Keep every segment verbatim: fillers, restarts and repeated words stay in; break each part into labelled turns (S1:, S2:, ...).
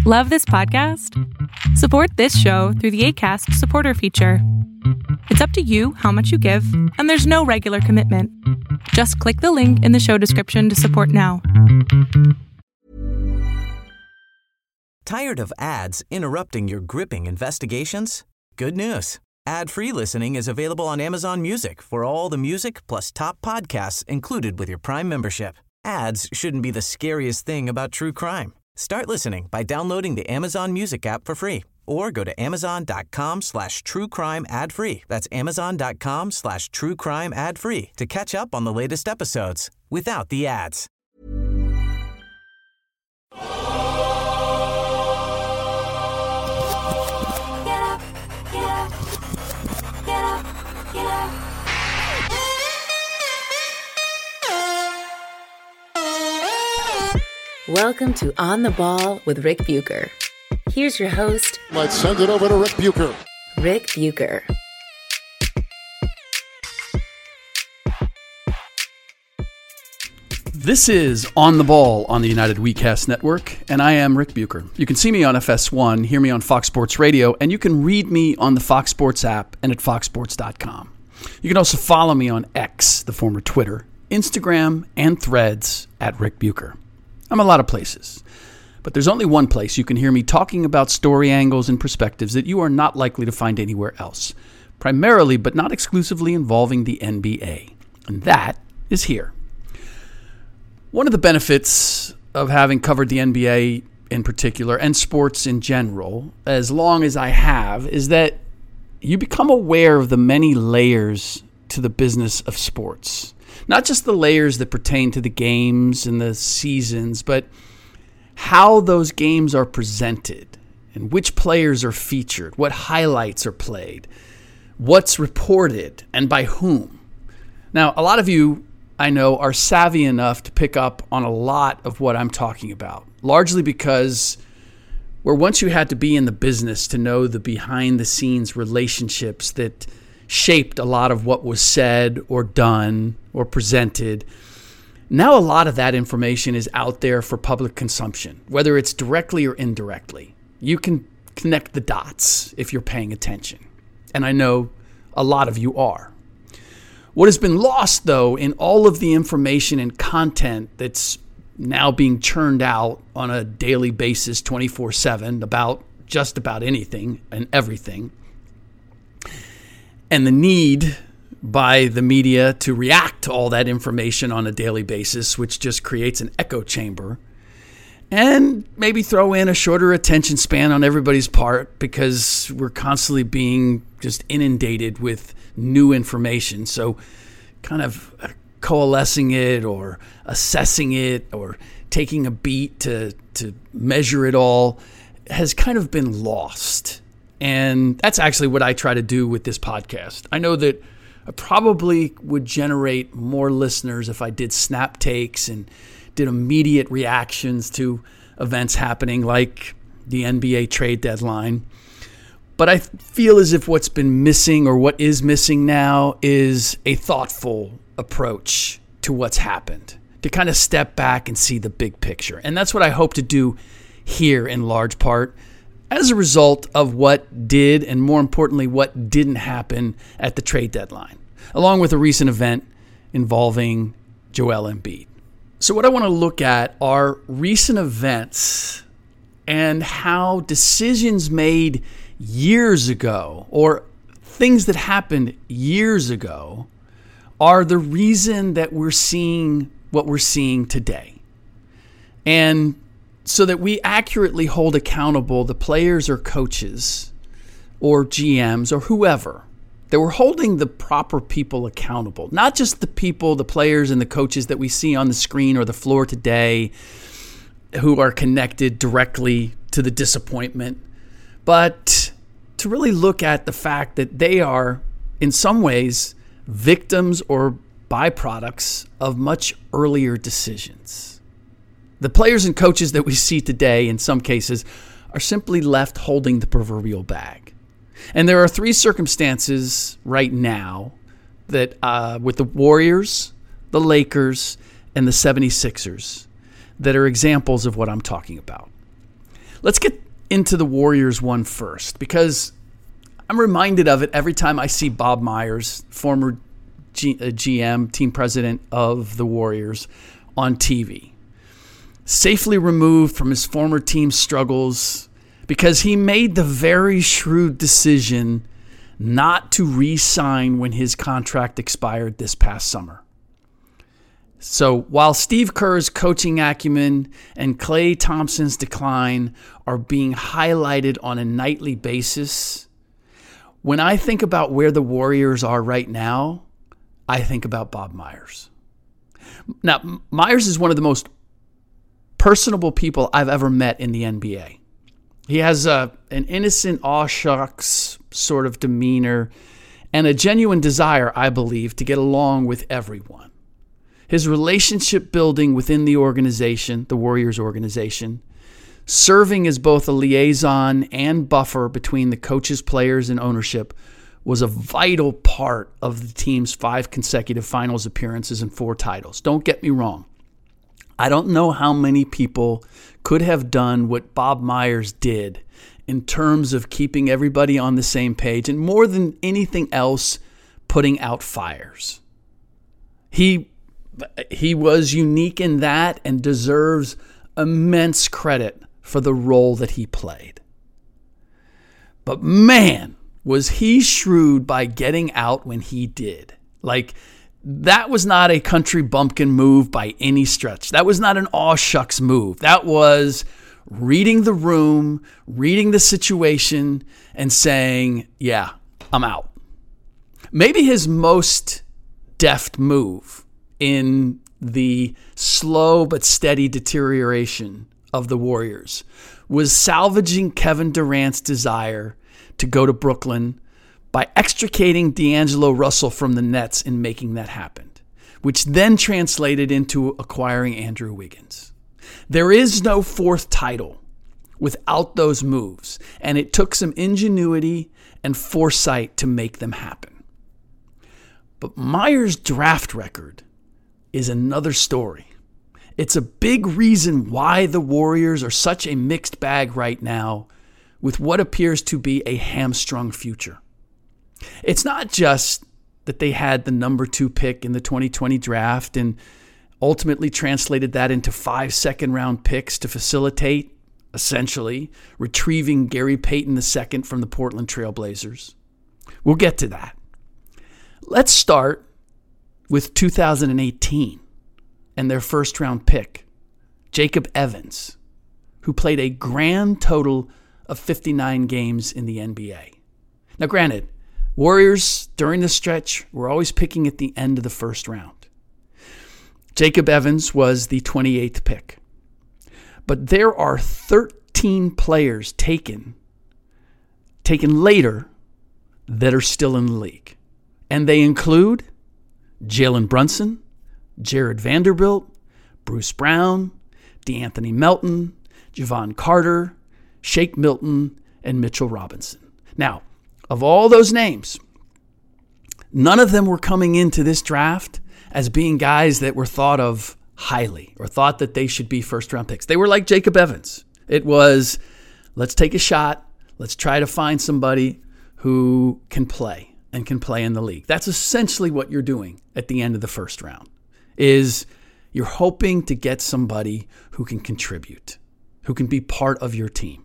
S1: Love this podcast? Support this show through the Acast supporter feature. It's up to you how much you give, and there's no regular commitment. Just click the link in the show description to support now.
S2: Tired of ads interrupting your gripping investigations? Good news. Ad-free listening is available on Amazon Music for all the music plus top podcasts included with your Prime membership. Ads shouldn't be the scariest thing about true crime. Start listening by downloading the Amazon Music app for free or go to amazon.com slash true crime ad free. That's amazon.com slash true crime ad free to catch up on the latest episodes without the ads.
S3: Welcome to On the Ball with Rick Bucher. Here's your host.
S4: Let's send it over to Rick Bucher.
S3: Rick Bucher.
S5: This is On the Ball on the United WeCast Network, and I am Rick Bucher. You can see me on F S one, hear me on Fox Sports Radio, and you can read me on the Fox Sports app and at fox sports dot com. You can also follow me on X, the former Twitter, Instagram, and Threads at Rick Bucher. I'm a lot of places, but there's only one place you can hear me talking about story angles and perspectives that you are not likely to find anywhere else, primarily but not exclusively involving the N B A, and that is here. One of the benefits of having covered the N B A in particular, and sports in general, as long as I have, is that you become aware of the many layers to the business of sports. Not just the layers that pertain to the games and the seasons, but how those games are presented and which players are featured, what highlights are played, what's reported, and by whom. Now, a lot of you, I know, are savvy enough to pick up on a lot of what I'm talking about, largely because where once you had to be in the business to know the behind-the-scenes relationships that shaped a lot of what was said or done or presented. Now a lot of that information is out there for public consumption, whether it's directly or indirectly. You can connect the dots if you're paying attention. And I know a lot of you are. What has been lost, though, in all of the information and content that's now being churned out on a daily basis, twenty-four seven, about just about anything and everything, and the need by the media to react to all that information on a daily basis, which just creates an echo chamber, and maybe throw in a shorter attention span on everybody's part because we're constantly being just inundated with new information. So kind of coalescing it or assessing it or taking a beat to, to measure it all has kind of been lost. And that's actually what I try to do with this podcast. I know that I probably would generate more listeners if I did snap takes and did immediate reactions to events happening like the N B A trade deadline. But I feel as if what's been missing or what is missing now is a thoughtful approach to what's happened, to kind of step back and see the big picture. And that's what I hope to do here in large part, as a result of what did, and more importantly, what didn't happen at the trade deadline, along with a recent event involving Joel Embiid. So what I want to look at are recent events and how decisions made years ago or things that happened years ago are the reason that we're seeing what we're seeing today. And so that we accurately hold accountable the players or coaches or G Ms or whoever, that we're holding the proper people accountable, not just the people, the players and the coaches that we see on the screen or the floor today who are connected directly to the disappointment, but to really look at the fact that they are, in some ways, victims or byproducts of much earlier decisions. The players and coaches that we see today, in some cases, are simply left holding the proverbial bag. And there are three circumstances right now that uh, with the Warriors, the Lakers, and the seventy-sixers that are examples of what I'm talking about. let's get into the Warriors one first, because I'm reminded of it every time I see Bob Myers, former G- uh, G M, team president of the Warriors, on T V. Safely removed from his former team's struggles because he made the very shrewd decision not to re-sign when his contract expired this past summer. So while Steve Kerr's coaching acumen and Klay Thompson's decline are being highlighted on a nightly basis, when I think about where the Warriors are right now, I think about Bob Myers. Now, Myers is one of the most personable people I've ever met in the N B A. He has a, an innocent, aw shucks sort of demeanor and a genuine desire, I believe, to get along with everyone. His relationship building within the organization, the Warriors organization, serving as both a liaison and buffer between the coaches, players, and ownership, was a vital part of the team's five consecutive finals appearances and four titles. Don't get me wrong. I don't know how many people could have done what Bob Myers did in terms of keeping everybody on the same page and, more than anything else, putting out fires. He he was unique in that and deserves immense credit for the role that he played. But man, was he shrewd by getting out when he did. Like, that was not a country bumpkin move by any stretch. That was not an aw shucks move. That was reading the room, reading the situation, and saying, yeah, I'm out. Maybe his most deft move in the slow but steady deterioration of the Warriors was salvaging Kevin Durant's desire to go to Brooklyn by extricating D'Angelo Russell from the Nets and making that happen, which then translated into acquiring Andrew Wiggins. There is no fourth title without those moves, and it took some ingenuity and foresight to make them happen. But Myers' draft record is another story. It's a big reason why the Warriors are such a mixed bag right now with what appears to be a hamstrung future. It's not just that they had the number two pick in the twenty twenty draft and ultimately translated that into five second-round picks to facilitate, essentially, retrieving Gary Payton the second from the Portland Trail Blazers. We'll get to that. Let's start with two thousand eighteen and their first-round pick, Jacob Evans, who played a grand total of fifty-nine games in the N B A. Now, granted, Warriors, during the stretch, were always picking at the end of the first round. Jacob Evans was the twenty-eighth pick. But there are thirteen players taken, taken later that are still in the league. And they include Jalen Brunson, Jared Vanderbilt, Bruce Brown, DeAnthony Melton, Javon Carter, Shake Milton, and Mitchell Robinson. Now, of all those names, none of them were coming into this draft as being guys that were thought of highly or thought that they should be first-round picks. They were like Jacob Evans. It was, let's take a shot. Let's try to find somebody who can play and can play in the league. That's essentially what you're doing at the end of the first round, is you're hoping to get somebody who can contribute, who can be part of your team.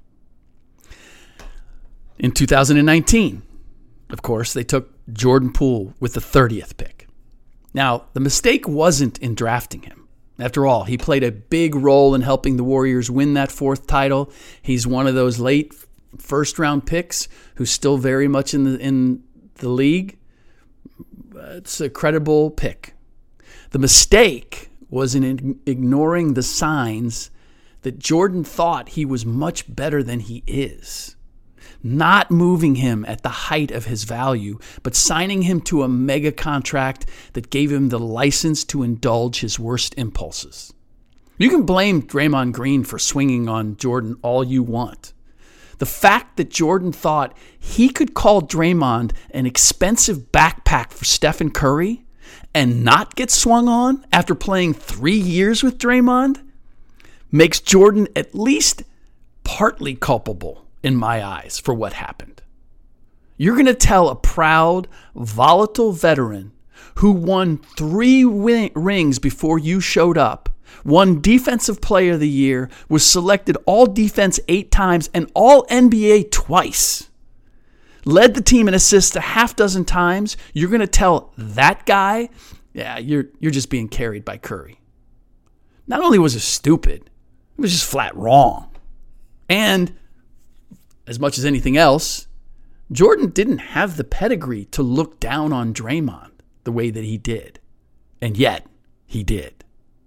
S5: In two thousand nineteen, of course, they took Jordan Poole with the thirtieth pick. Now, the mistake wasn't in drafting him. After all, he played a big role in helping the Warriors win that fourth title. He's one of those late first-round picks who's still very much in the in the league. It's a credible pick. The mistake was in ignoring the signs that Jordan thought he was much better than he is. Not moving him at the height of his value, but signing him to a mega contract that gave him the license to indulge his worst impulses. You can blame Draymond Green for swinging on Jordan all you want. The fact that Jordan thought he could call Draymond an expensive backpack for Stephen Curry and not get swung on after playing three years with Draymond makes Jordan at least partly culpable in my eyes for what happened. You're going to tell a proud, volatile veteran who won three win- rings before you showed up, won Defensive Player of the Year, was selected all defense eight times and all N B A twice, led the team in assists a half dozen times. You're going to tell that guy, yeah, you're you're just being carried by Curry. Not only was it stupid, it was just flat wrong. And as much as anything else, Jordan didn't have the pedigree to look down on Draymond the way that he did. And yet, he did.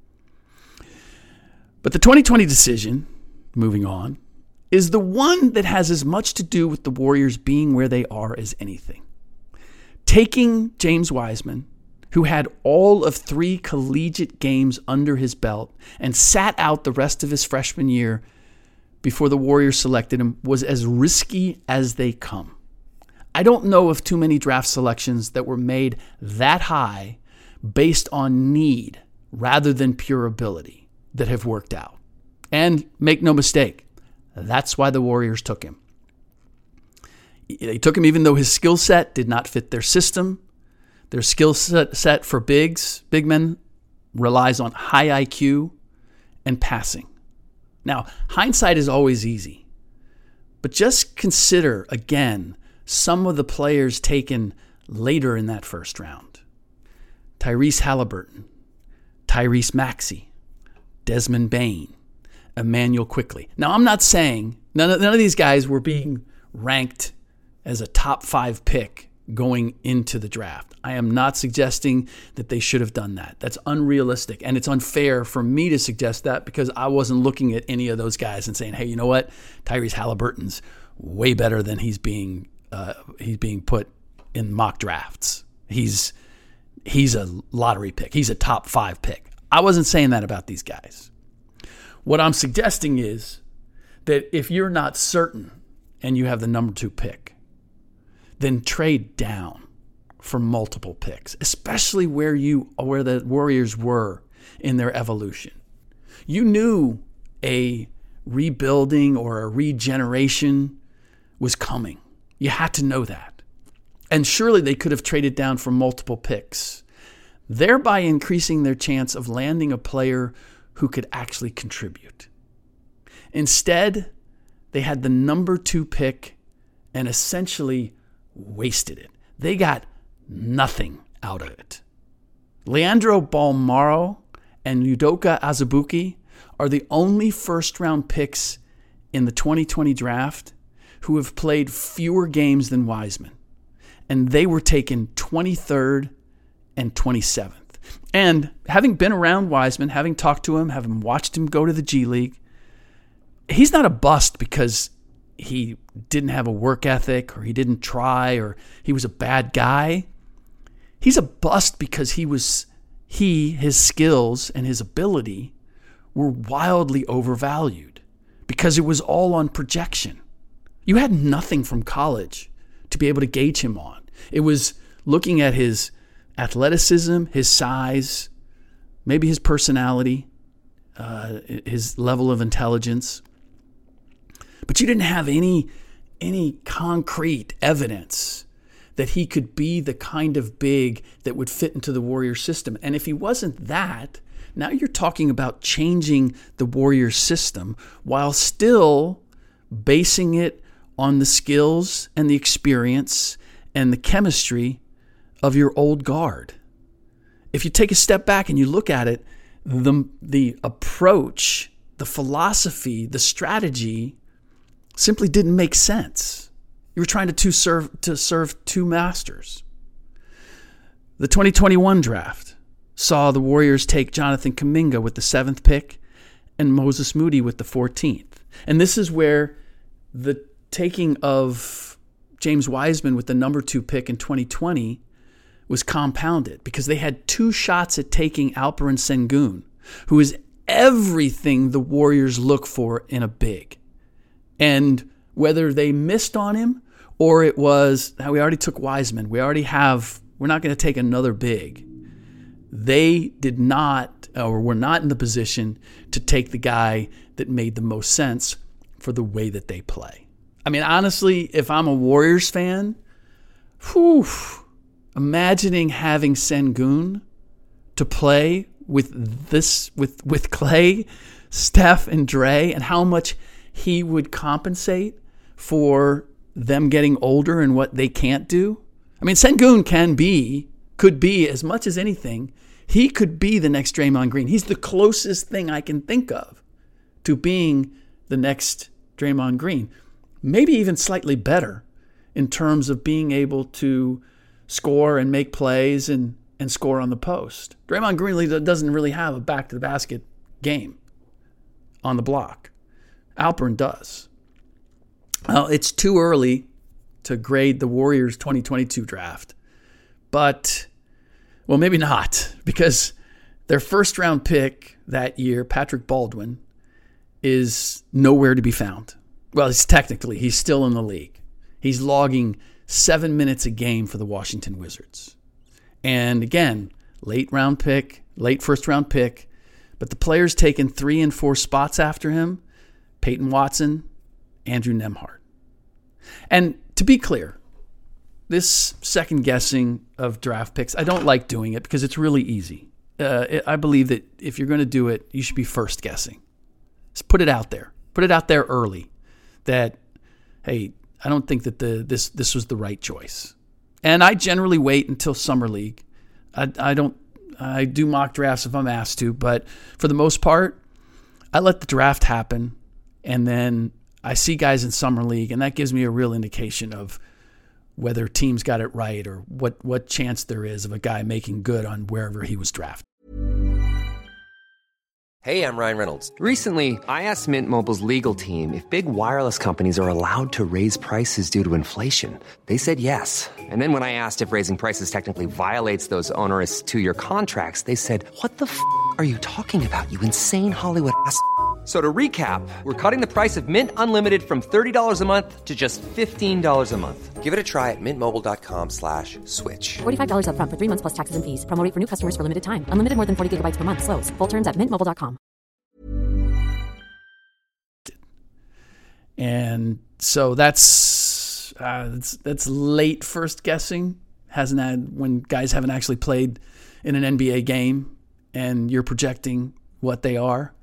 S5: But the twenty twenty decision, moving on, is the one that has as much to do with the Warriors being where they are as anything. Taking James Wiseman, who had all of three collegiate games under his belt and sat out the rest of his freshman year before the Warriors selected him, was as risky as they come. I don't know of too many draft selections that were made that high based on need rather than pure ability that have worked out. And make no mistake, that's why the Warriors took him. They took him even though his skill set did not fit their system. Their skill set for bigs, big men, relies on high I Q and passing. Now, hindsight is always easy, but just consider, again, some of the players taken later in that first round. Tyrese Halliburton, Tyrese Maxey, Desmond Bane, Emmanuel Quickley. Now, I'm not saying none of, none of these guys were being ranked as a top five pick going into the draft. I am not suggesting that they should have done that. That's unrealistic, and it's unfair for me to suggest that because I wasn't looking at any of those guys and saying, hey, you know what? Tyrese Halliburton's way better than he's being uh, he's being put in mock drafts. He's he's a lottery pick. He's a top five pick. I wasn't saying that about these guys. What I'm suggesting is that if you're not certain and you have the number two pick, then trade down for multiple picks, especially where you where the Warriors were in their evolution. You knew a rebuilding or a regeneration was coming. You had to know that. And surely they could have traded down for multiple picks, thereby increasing their chance of landing a player who could actually contribute. Instead, they had the number two pick and essentially wasted it. They got nothing out of it. Leandro Bolmaro and Udoka Azubuike are the only first-round picks in the twenty twenty draft who have played fewer games than Wiseman. And they were taken twenty-third and twenty-seventh. And having been around Wiseman, having talked to him, having watched him go to the G League, he's not a bust because he didn't have a work ethic or he didn't try or he was a bad guy. He's a bust because he was he, his skills and his ability were wildly overvalued because it was all on projection. You had nothing from college to be able to gauge him on. It was looking at his athleticism, his size, maybe his personality, uh, his level of intelligence. But you didn't have any, any concrete evidence that he could be the kind of big that would fit into the Warriors system. And if he wasn't that, now you're talking about changing the Warriors system while still basing it on the skills and the experience and the chemistry of your old guard. If you take a step back and you look at it, the, the approach, the philosophy, the strategy simply didn't make sense. You were trying to, to, serve, to serve two masters. The twenty twenty-one draft saw the Warriors take Jonathan Kuminga with the seventh pick and Moses Moody with the fourteenth. And this is where the taking of James Wiseman with the number two pick in twenty twenty was compounded because they had two shots at taking Alperen Sengun, who is everything the Warriors look for in a big. And whether they missed on him or it was, we already took Wiseman, we already have, we're not going to take another big. They did not, or were not in the position to take the guy that made the most sense for the way that they play. I mean, honestly, if I'm a Warriors fan, whew, imagining having Sengun to play with this, with, with Clay, Steph, and Dre, and how much he would compensate for them getting older and what they can't do. I mean, Sengun can be, could be, as much as anything, he could be the next Draymond Green. He's the closest thing I can think of to being the next Draymond Green. Maybe even slightly better in terms of being able to score and make plays and, and score on the post. Draymond Green doesn't really have a back-to-the-basket game on the block. Alperen does. Well, it's too early to grade the Warriors twenty twenty-two draft. But, well, maybe not, because their first-round pick that year, Patrick Baldwin, is nowhere to be found. Well, he's technically, he's still in the league. He's logging seven minutes a game for the Washington Wizards. And again, late round pick, late first round pick, but the players taking three and four spots after him, Peyton Watson, Andrew Nembhard. And to be clear, this second guessing of draft picks, I don't like doing it because it's really easy. Uh, it, I believe that if you're going to do it, you should be first guessing. Just put it out there. Put it out there early. That, hey, I don't think that the this this was the right choice. And I generally wait until Summer League. I, I don't I do mock drafts if I'm asked to, but for the most part, I let the draft happen, and then I see guys in Summer League, and that gives me a real indication of whether teams got it right or what what chance there is of a guy making good on wherever he was drafted.
S6: Hey, I'm Ryan Reynolds. Recently, I asked Mint Mobile's legal team if big wireless companies are allowed to raise prices due to inflation. They said yes. And then when I asked if raising prices technically violates those onerous two-year contracts, they said, what the f*** are you talking about, you insane Hollywood ass f- So to recap, we're cutting the price of Mint Unlimited from thirty dollars a month to just fifteen dollars a month. Give it a try at mintmobile.com slash switch.
S7: forty-five dollars up front for three months plus taxes and fees. Promo rate for new customers for limited time. Unlimited more than forty gigabytes per month. Slows full terms at mint mobile dot com.
S5: And so that's, uh, that's that's late first guessing. Hasn't had when guys haven't actually played in an N B A game and you're projecting what they are.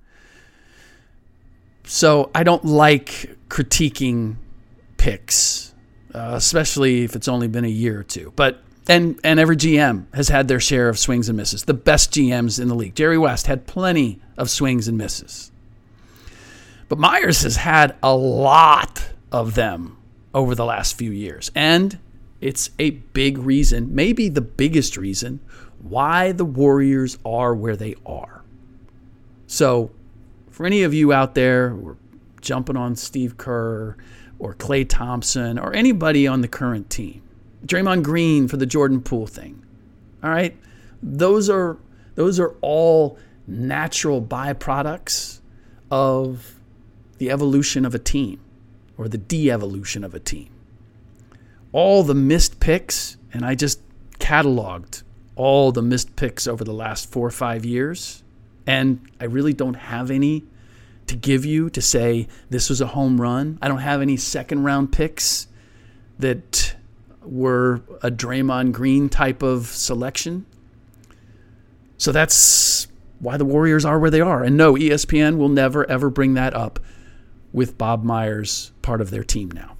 S5: So I don't like critiquing picks, uh, especially if it's only been a year or two. But and and every G M has had their share of swings and misses. The best G Ms in the league. Jerry West had plenty of swings and misses. But Myers has had a lot of them over the last few years. And it's a big reason, maybe the biggest reason, why the Warriors are where they are. So for any of you out there who are jumping on Steve Kerr or Klay Thompson or anybody on the current team, Draymond Green for the Jordan Poole thing, all right? Those are those are all natural byproducts of the evolution of a team or the de-evolution of a team. All the missed picks, and I just cataloged all the missed picks over the last four or five years, and I really don't have any to give you to say this was a home run. I don't have any second round picks that were a Draymond Green type of selection. So that's why the Warriors are where they are. And no, E S P N will never, ever bring that up with Bob Myers part of their team now.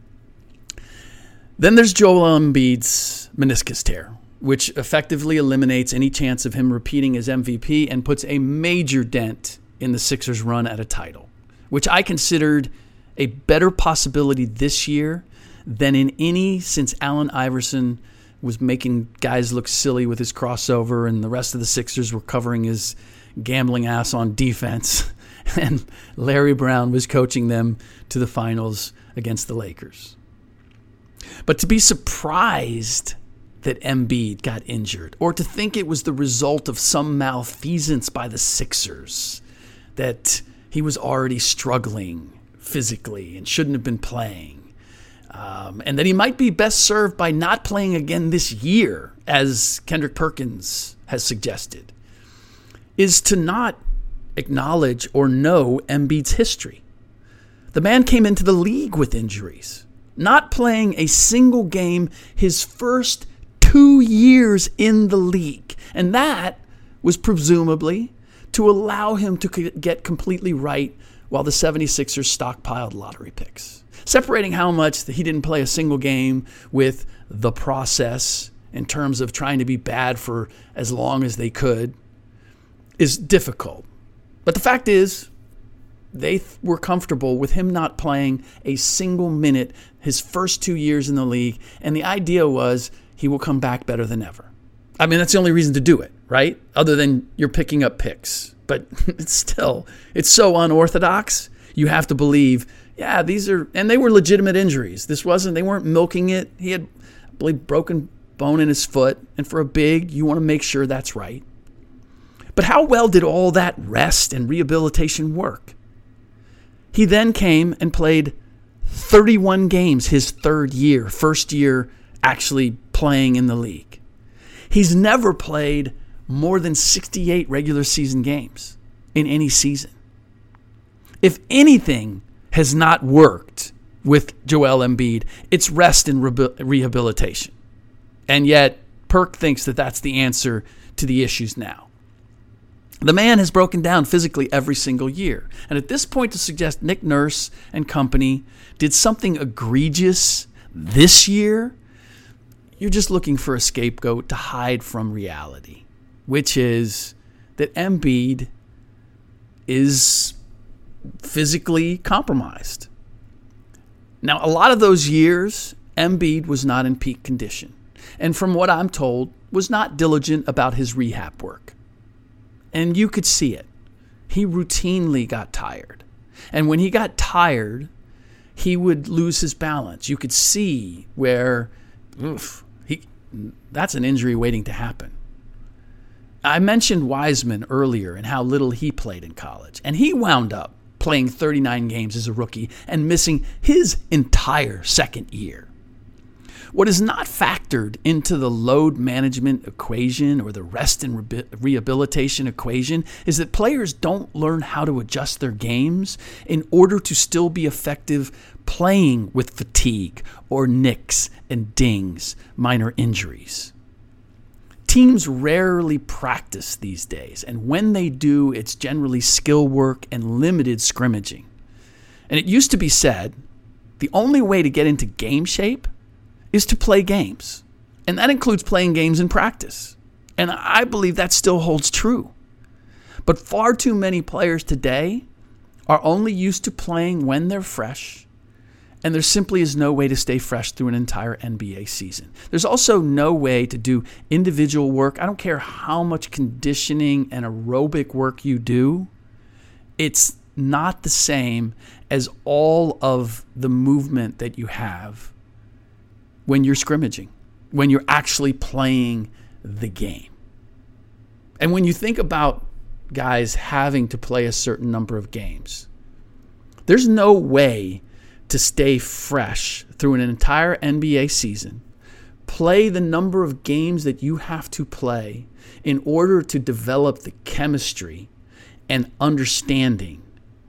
S5: Then there's Joel Embiid's meniscus tear, which effectively eliminates any chance of him repeating his M V P and puts a major dent in the Sixers' run at a title, which I considered a better possibility this year than in any since Allen Iverson was making guys look silly with his crossover and the rest of the Sixers were covering his gambling ass on defense and Larry Brown was coaching them to the finals against the Lakers. But to be surprised that Embiid got injured, or to think it was the result of some malfeasance by the Sixers, that he was already struggling physically and shouldn't have been playing, um, and that he might be best served by not playing again this year, as Kendrick Perkins has suggested, is to not acknowledge or know Embiid's history. The man came into the league with injuries, not playing a single game his first two years in the league. And that was presumably to allow him to get completely right while the 76ers stockpiled lottery picks. Separating how much he didn't play a single game with the process in terms of trying to be bad for as long as they could is difficult. But the fact is, they th- were comfortable with him not playing a single minute his first two years in the league, and the idea was he will come back better than ever. I mean, that's the only reason to do it, right? Other than you're picking up picks. But it's still, it's so unorthodox. You have to believe, yeah, these are, and they were legitimate injuries. This wasn't, they weren't milking it. He had, I believe, broken bone in his foot. And for a big, you want to make sure that's right. But how well did all that rest and rehabilitation work? He then came and played thirty-one games his third year, first year actually playing in the league. He's never played more than sixty-eight regular season games in any season. If anything has not worked with Joel Embiid, it's rest and re- rehabilitation. And yet, Perk thinks that that's the answer to the issues now. The man has broken down physically every single year. And at this point, to suggest Nick Nurse and company did something egregious this year, you're just looking for a scapegoat to hide from reality, which is that Embiid is physically compromised. Now, a lot of those years, Embiid was not in peak condition. And from what I'm told, was not diligent about his rehab work. And you could see it. He routinely got tired. And when he got tired, he would lose his balance. You could see where, oof, he, that's an injury waiting to happen. I mentioned Wiseman earlier and how little he played in college. And he wound up playing thirty-nine games as a rookie and missing his entire second year. What is not factored into the load management equation or the rest and re- rehabilitation equation is that players don't learn how to adjust their games in order to still be effective playing with fatigue or nicks and dings, minor injuries. Teams rarely practice these days, and when they do, it's generally skill work and limited scrimmaging. And it used to be said, the only way to get into game shape is to play games. And that includes playing games in practice. And I believe that still holds true. But far too many players today are only used to playing when they're fresh, and there simply is no way to stay fresh through an entire N B A season. There's also no way to do individual work. I don't care how much conditioning and aerobic work you do. It's not the same as all of the movement that you have when you're scrimmaging, when you're actually playing the game. And when you think about guys having to play a certain number of games, there's no way to stay fresh through an entire N B A season, play the number of games that you have to play in order to develop the chemistry and understanding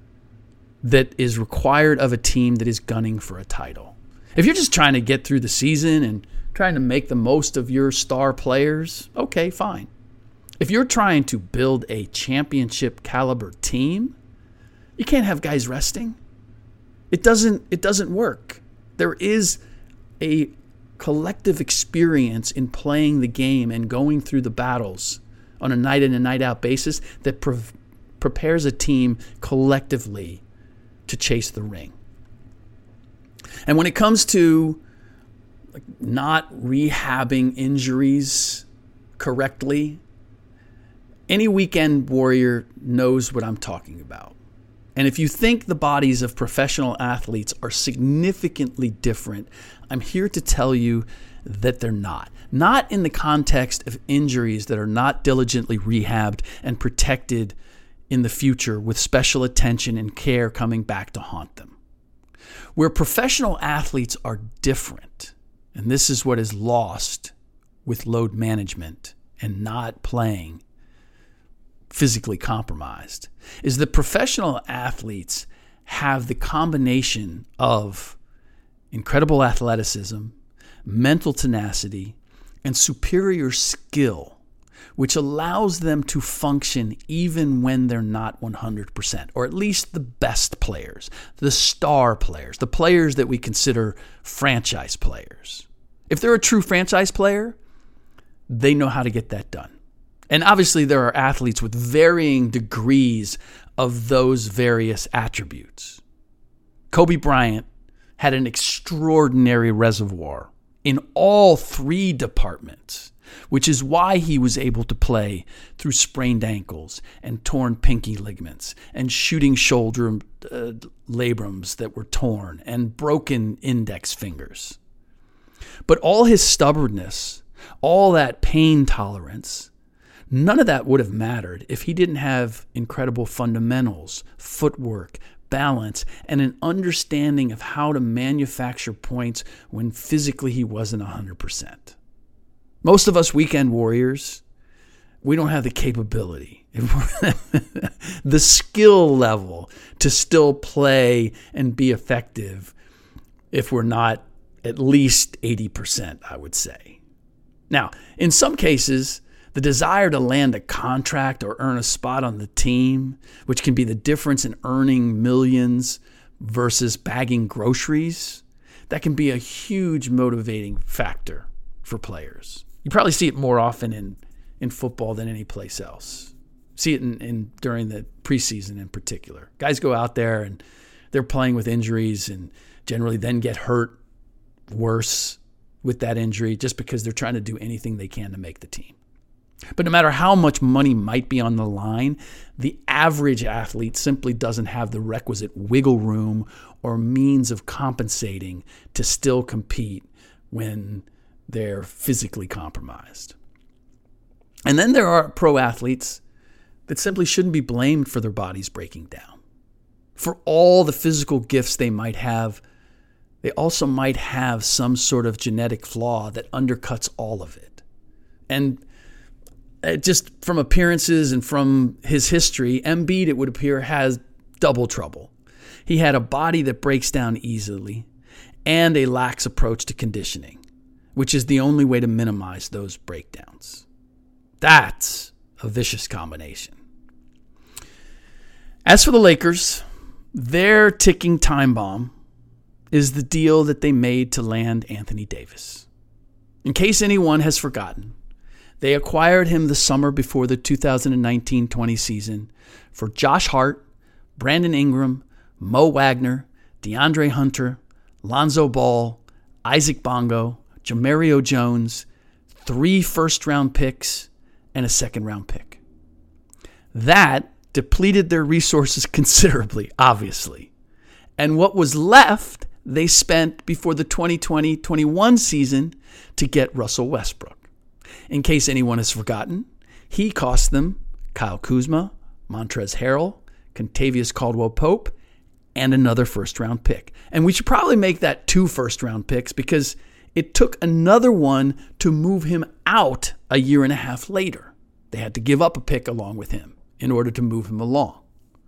S5: that is required of a team that is gunning for a title. If you're just trying to get through the season and trying to make the most of your star players, okay, fine. If you're trying to build a championship caliber team, you can't have guys resting. It doesn't, it doesn't work. There is a collective experience in playing the game and going through the battles on a night in and night out basis that pre- prepares a team collectively to chase the ring. And when it comes to like, not rehabbing injuries correctly, any weekend warrior knows what I'm talking about. And if you think the bodies of professional athletes are significantly different, I'm here to tell you that they're not. Not in the context of injuries that are not diligently rehabbed and protected in the future with special attention and care coming back to haunt them. Where professional athletes are different, and this is what is lost with load management and not playing physically compromised, is that professional athletes have the combination of incredible athleticism, mental tenacity, and superior skill, which allows them to function even when they're not one hundred percent, or at least the best players, the star players, the players that we consider franchise players. If they're a true franchise player, they know how to get that done. And obviously there are athletes with varying degrees of those various attributes. Kobe Bryant had an extraordinary reservoir in all three departments, which is why he was able to play through sprained ankles and torn pinky ligaments and shooting shoulder uh, labrums that were torn and broken index fingers. But all his stubbornness, all that pain tolerance, none of that would have mattered if he didn't have incredible fundamentals, footwork, balance, and an understanding of how to manufacture points when physically he wasn't one hundred percent. Most of us weekend warriors, we don't have the capability, the skill level to still play and be effective if we're not at least eighty percent, I would say. Now, in some cases, the desire to land a contract or earn a spot on the team, which can be the difference in earning millions versus bagging groceries, that can be a huge motivating factor for players. You probably see it more often in, in football than any place else. See it in, in during the preseason in particular. Guys go out there and they're playing with injuries and generally then get hurt worse with that injury just because they're trying to do anything they can to make the team. But no matter how much money might be on the line, the average athlete simply doesn't have the requisite wiggle room or means of compensating to still compete when they're physically compromised. And then there are pro athletes that simply shouldn't be blamed for their bodies breaking down. For all the physical gifts they might have, they also might have some sort of genetic flaw that undercuts all of it. And just from appearances and from his history, Embiid, it would appear, has double trouble. He had a body that breaks down easily and a lax approach to conditioning, which is the only way to minimize those breakdowns. That's a vicious combination. As for the Lakers, their ticking time bomb is the deal that they made to land Anthony Davis. In case anyone has forgotten, they acquired him the summer before the two thousand nineteen twenty season for Josh Hart, Brandon Ingram, Mo Wagner, DeAndre Hunter, Lonzo Ball, Isaac Bongo, Jamario Jones, three first-round picks, and a second-round pick. That depleted their resources considerably, obviously. And what was left, they spent before the twenty twenty twenty-one season to get Russell Westbrook. In case anyone has forgotten, he cost them Kyle Kuzma, Montrezl Harrell, Kentavious Caldwell-Pope, and another first-round pick. And we should probably make that two first-round picks because it took another one to move him out a year and a half later. They had to give up a pick along with him in order to move him along.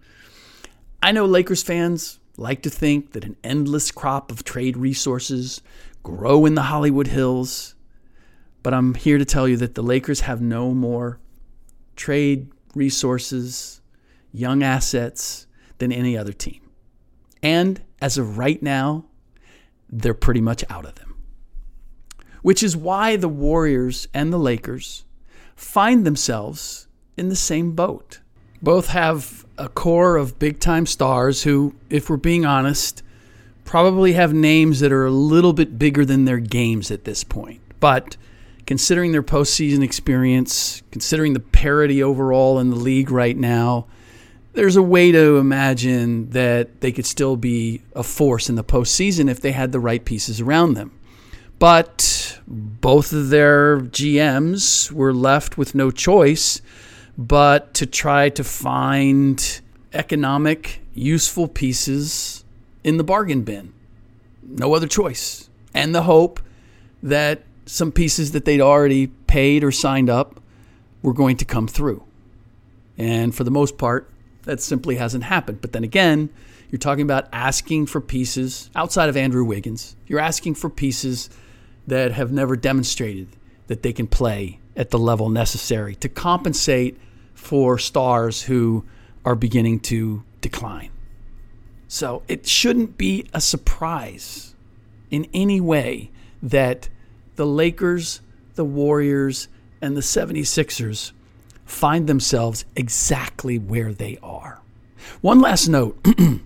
S5: I know Lakers fans like to think that an endless crop of trade resources grow in the Hollywood Hills, but I'm here to tell you that the Lakers have no more trade resources, young assets than any other team. And as of right now, they're pretty much out of them. Which is why the Warriors and the Lakers find themselves in the same boat. Both have a core of big-time stars who, if we're being honest, probably have names that are a little bit bigger than their games at this point. But considering their postseason experience, considering the parity overall in the league right now, there's a way to imagine that they could still be a force in the postseason if they had the right pieces around them. But both of their G Ms were left with no choice but to try to find economic, useful pieces in the bargain bin. No other choice. And the hope that some pieces that they'd already paid or signed up were going to come through. And for the most part, that simply hasn't happened. But then again, You're talking about asking for pieces outside of Andrew Wiggins. You're asking for pieces that have never demonstrated that they can play at the level necessary to compensate for stars who are beginning to decline. So it shouldn't be a surprise in any way that the Lakers, the Warriors, and the seventy-sixers find themselves exactly where they are. One last note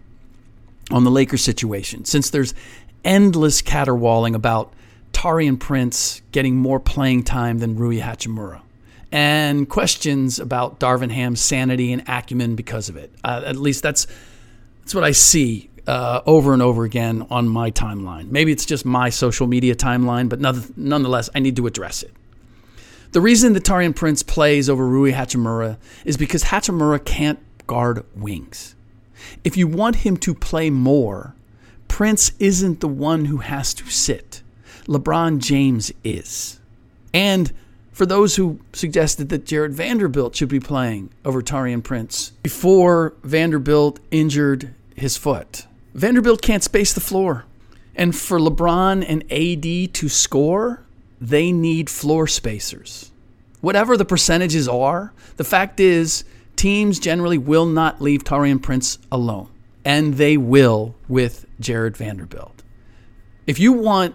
S5: on the Lakers situation, since there's endless caterwauling about Taurean Prince getting more playing time than Rui Hachimura, and questions about Darvin Ham's sanity and acumen because of it. Uh, at least that's that's what I see uh, over and over again on my timeline. Maybe it's just my social media timeline, but nonetheless, I need to address it. The reason that Taurean Prince plays over Rui Hachimura is because Hachimura can't guard wings. If you want him to play more, Prince isn't the one who has to sit. LeBron James is. And for those who suggested that Jared Vanderbilt should be playing over Taurean Prince before Vanderbilt injured his foot, Vanderbilt can't space the floor. And for LeBron and A D to score, they need floor spacers. Whatever the percentages are, the fact is teams generally will not leave Taurean Prince alone. And they will with Jared Vanderbilt. If you want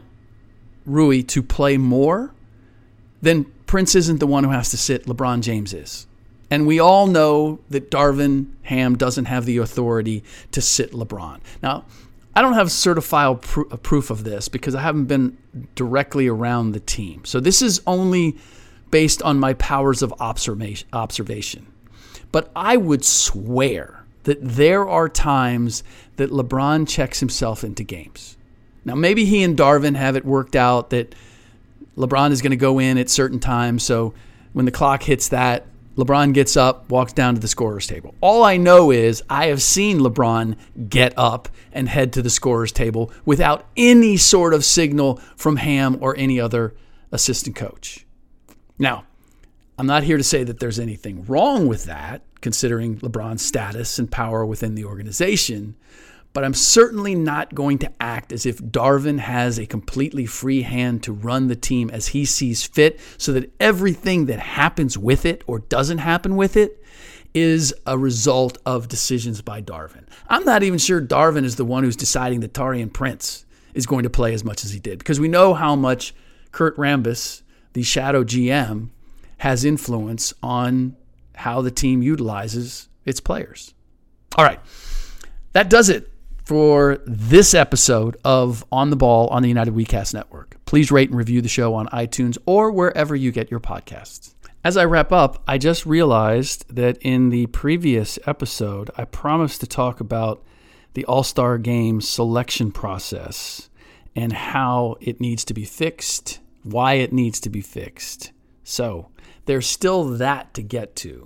S5: Rui to play more, then Prince isn't the one who has to sit. LeBron James is. And we all know that Darvin Ham doesn't have the authority to sit LeBron. Now, I don't have certifiable pr- proof of this because I haven't been directly around the team. So this is only based on my powers of observation. observation. But I would swear that there are times that LeBron checks himself into games. Now, maybe he and Darvin have it worked out that LeBron is going to go in at certain times. So when the clock hits that, LeBron gets up, walks down to the scorer's table. All I know is I have seen LeBron get up and head to the scorer's table without any sort of signal from Ham or any other assistant coach. Now, I'm not here to say that there's anything wrong with that, considering LeBron's status and power within the organization, but I'm certainly not going to act as if Darvin has a completely free hand to run the team as he sees fit, so that everything that happens with it or doesn't happen with it is a result of decisions by Darvin. I'm not even sure Darvin is the one who's deciding that Taurean Prince is going to play as much as he did, because we know how much Kurt Rambis, the shadow G M, has influence on how the team utilizes its players. All right, that does it for this episode of On the Ball on the United WeCast Network. Please rate and review the show on iTunes or wherever you get your podcasts. As I wrap up, I just realized that in the previous episode, I promised to talk about the All-Star Game selection process and how it needs to be fixed, why it needs to be fixed. So there's still that to get to,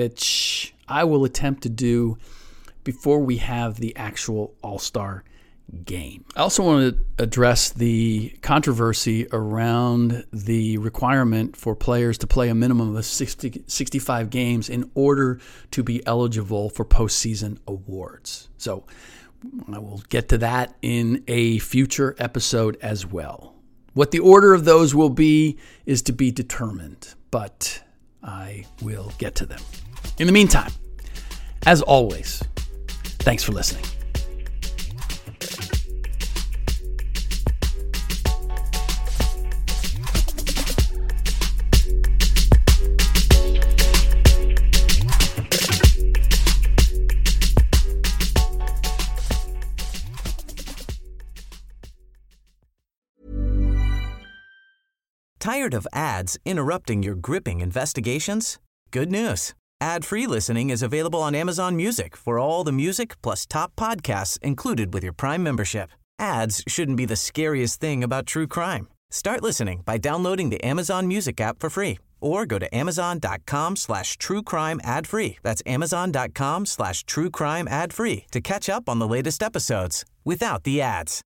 S5: which I will attempt to do before we have the actual All-Star Game. I also want to address the controversy around the requirement for players to play a minimum of sixty, sixty-five games in order to be eligible for postseason awards. So I will get to that in a future episode as well. What the order of those will be is to be determined, but I will get to them. In the meantime, as always, thanks for listening.
S2: Tired of ads interrupting your gripping investigations? Good news. Ad-free listening is available on Amazon Music for all the music plus top podcasts included with your Prime membership. Ads shouldn't be the scariest thing about true crime. Start listening by downloading the Amazon Music app for free or go to amazon.com slash true crime ad free. That's amazon.com slash true crime ad free to catch up on the latest episodes without the ads.